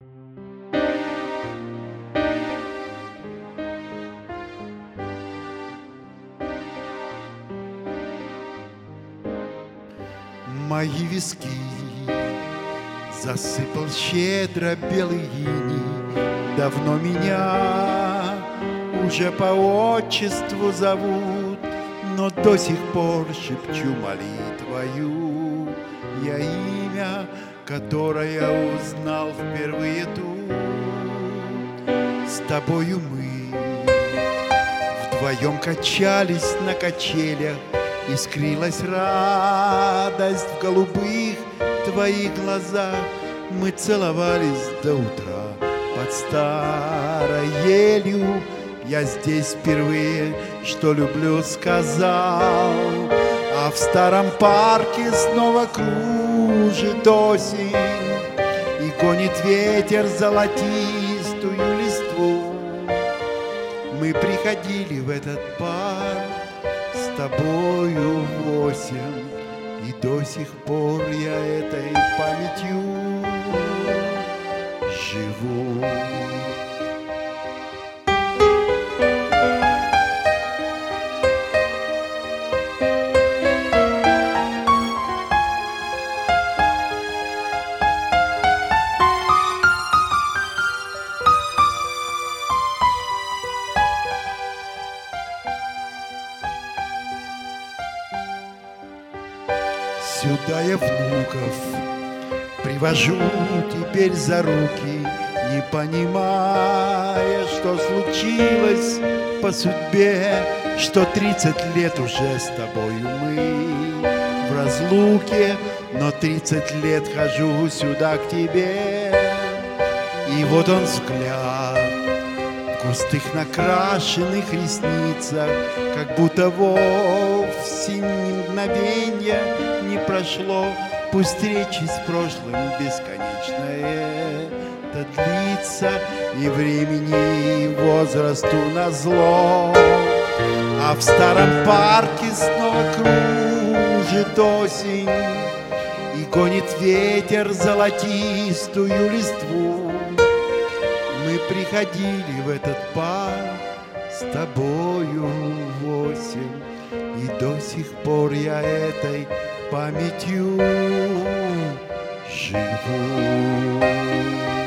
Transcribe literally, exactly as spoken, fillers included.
Мои виски засыпал щедро белый иней. Давно меня уже по отчеству зовут, но до сих пор шепчу молитвою я имя, которое узнал впервые тут. С тобою мы вдвоем качались на качелях, искрилась радость в голубых твоих глазах. Мы целовались до утра под старой елью. Я здесь впервые, что люблю, сказал. А в старом парке снова кружит осень и гонит ветер золотистую листву. Мы приходили в этот парк с тобою восемь, и до сих пор я этой памятью живу. Сюда я внуков привожу теперь за руки, не понимая, что случилось по судьбе, что тридцать лет уже с тобою мы в разлуке, но тридцать лет хожу сюда к тебе. И вот он взгляд в густых накрашенных ресницах, как будто вовсе ни мгновенья не прошло. Пусть встречи с прошлым бесконечное это длится, и времени, и возрасту назло. А в старом парке снова кружит осень и гонит ветер золотистую листву. Мы приходили в этот парк с тобою восемь, и до сих пор я этой памятью живу.